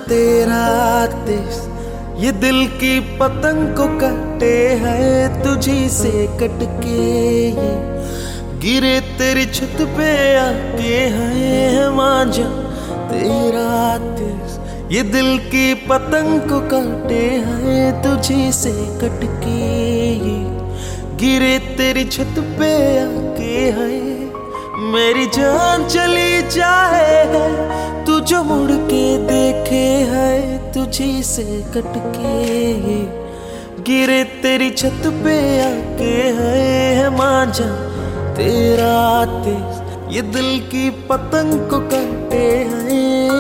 तेरा देश, ये दिल की पतंग को कटे है तुझी से कटके। ये गिरे तेरी छत पे आके है मांझा तेरा देश, ये दिल की पतंग को कटे है तुझी से कटके। ये गिरे तेरी छत पे आके है मेरी जान चली जाए है, तू जो मुड़ के देखे है तुझी से कटके। गिरे तेरी छत पे आके है मांझा तेरा देश, ये दिल की पतंग को कटे है।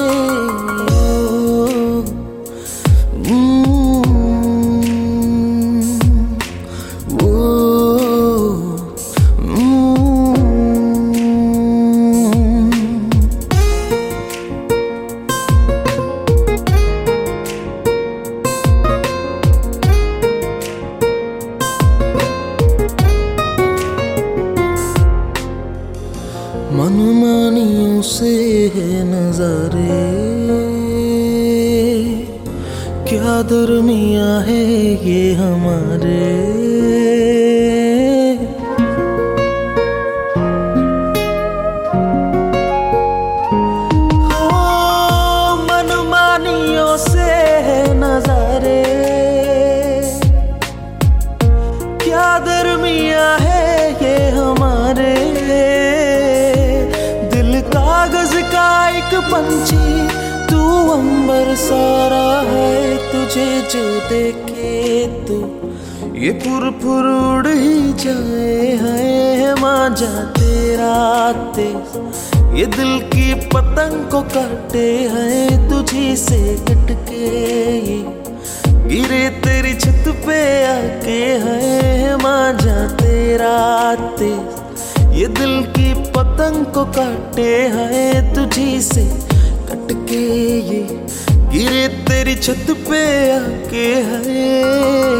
मनमानियों से है नजारे, क्या दरमिया है ये हमारे। हो मनमानियों से है नजारे, क्या दरमिया है ये हमारे। कागज का एक पंछी तू अंबर सारा है, तुझे जो देखे तो ये फुर उड़ ही जाए है मांझा तेरा देश, ये दिल की पतंग को काटे है तुझी से कटके। गिरे तेरी छत पे आके है मांझा तेरा देश, ये दिल की पतंग को काटे है तुझी से कटके। ये गिरे तेरी छत पे आके है